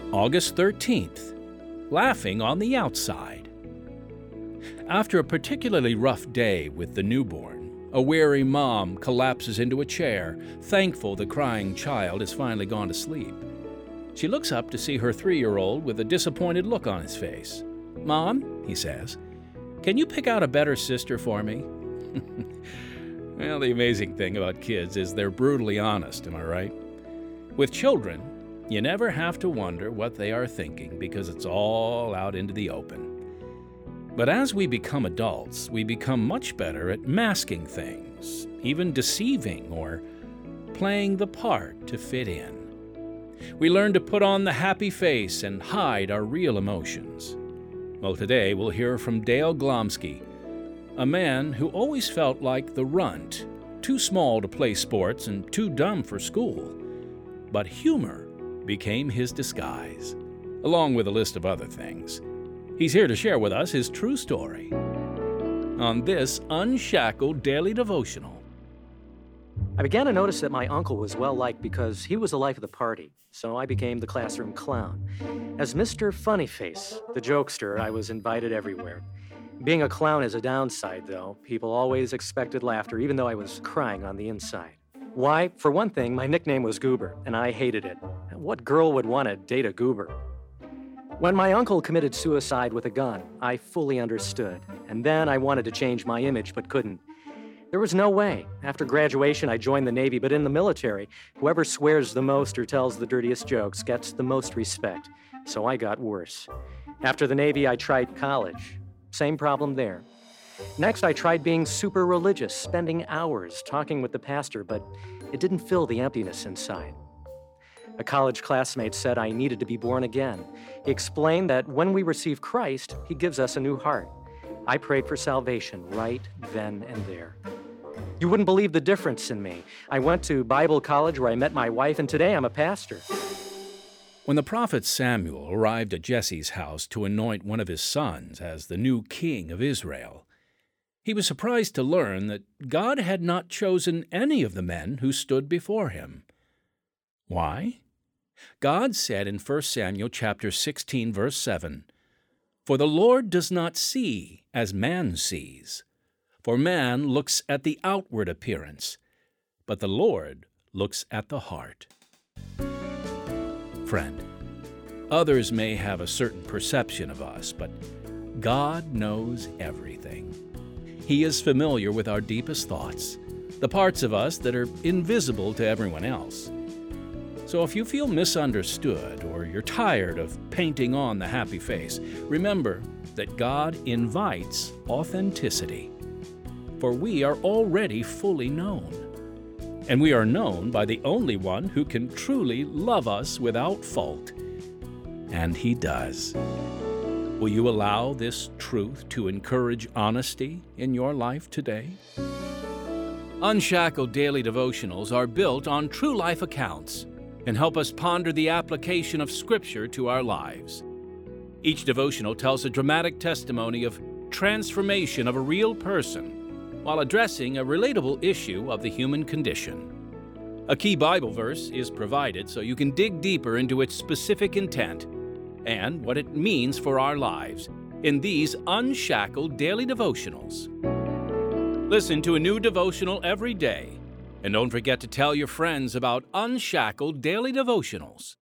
August 13th, laughing on the outside. After a particularly rough day with the newborn, a weary mom collapses into a chair, thankful the crying child has finally gone to sleep. She looks up to see her 3-year-old with a disappointed look on his face. "Mom," he says, "can you pick out a better sister for me?" Well, the amazing thing about kids is they're brutally honest, am I right? With children, you never have to wonder what they are thinking because it's all out into the open. But as we become adults, we become much better at masking things, even deceiving or playing the part to fit in. We learn to put on the happy face and hide our real emotions. Well, today we'll hear from Dale Glomsky, a man who always felt like the runt, too small to play sports and too dumb for school. But humor became his disguise, along with a list of other things. He's here to share with us his true story on this Unshackled Daily Devotional. I began to notice that my uncle was well-liked because he was the life of the party, so I became the classroom clown. As Mr. Funnyface, the jokester, I was invited everywhere. Being a clown is a downside, though. People always expected laughter, even though I was crying on the inside. Why? For one thing, my nickname was Goober, and I hated it. What girl would want to date a goober? When my uncle committed suicide with a gun, I fully understood, and then I wanted to change my image but couldn't. There was no way. After graduation, I joined the Navy, but in the military, whoever swears the most or tells the dirtiest jokes gets the most respect, so I got worse. After the Navy, I tried college. Same problem there. Next, I tried being super religious, spending hours talking with the pastor, but it didn't fill the emptiness inside. A college classmate said I needed to be born again. He explained that when we receive Christ, he gives us a new heart. I prayed for salvation right then and there. You wouldn't believe the difference in me. I went to Bible college where I met my wife, and today I'm a pastor. When the prophet Samuel arrived at Jesse's house to anoint one of his sons as the new king of Israel, he was surprised to learn that God had not chosen any of the men who stood before him. Why? God said in 1 Samuel chapter 16, verse 7, "For the Lord does not see as man sees. For man looks at the outward appearance, but the Lord looks at the heart." Friend, others may have a certain perception of us, but God knows everything. He is familiar with our deepest thoughts, the parts of us that are invisible to everyone else. So if you feel misunderstood or you're tired of painting on the happy face, remember that God invites authenticity. For we are already fully known. And we are known by the only one who can truly love us without fault. And he does. Will you allow this truth to encourage honesty in your life today? Unshackled Daily Devotionals are built on true life accounts and help us ponder the application of Scripture to our lives. Each devotional tells a dramatic testimony of transformation of a real person while addressing a relatable issue of the human condition. A key Bible verse is provided so you can dig deeper into its specific intent and what it means for our lives in these Unshackled Daily Devotionals. Listen to a new devotional every day, and don't forget to tell your friends about Unshackled Daily Devotionals.